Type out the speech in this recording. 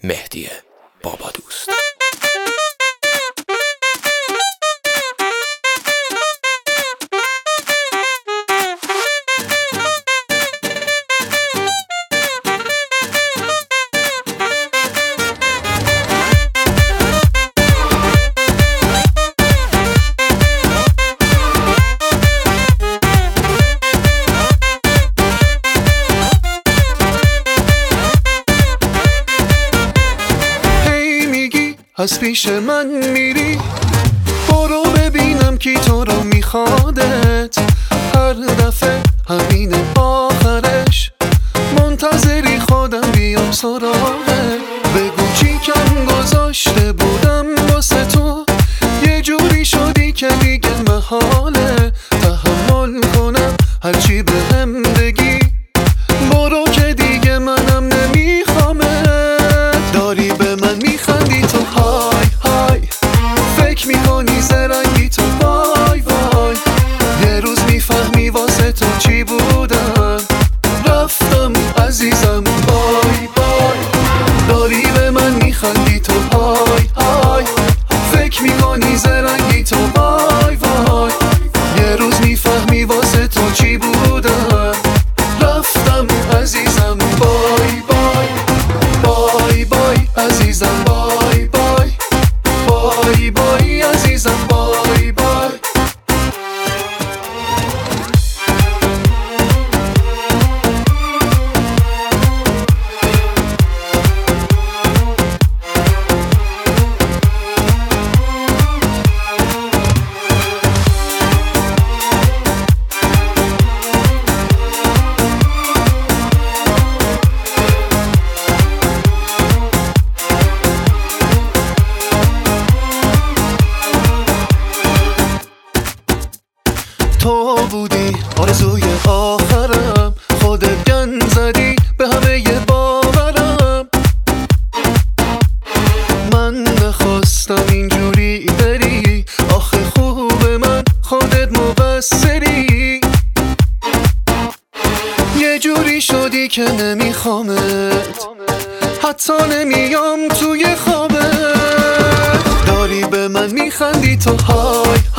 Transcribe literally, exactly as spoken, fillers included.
مهدی بابا دوست. از پیش من میری، برو ببینم کی تو رو میخوادت. هر دفعه همین آخرش، منتظری خودم بیام سراغت. بگو چی کم گذاشته بودم واسه تو، یه جوری شدی که دیگه محاله تحمل کنم هرچی بهم بگی. برو که دیگه منم نمیخوامت. داری به من میخندی تو های های، فکر میکنی زرنگی تو وای وای. یه روز میفهمی واسه تو چی بودم، رفتم عزیزم بای بای. داری به من میخندی تو های های، فکر میکنی زرنگی تو وای وای. یه روز میفهمی واسه تو چی بودم، رفتم عزیزم بای بای. بای بای عزیزم بای بای. بای بای عزیزم بای بای. تو بودی آرزوی آخرم، خودت گند زدی به همه ی باورم. من نخواستم اینجوری بری، آخه خوب من خودت مقصری. یه جوری شدی که نمیخوامت، حتی نمیام توی خوابت. داری به من میخندی تو های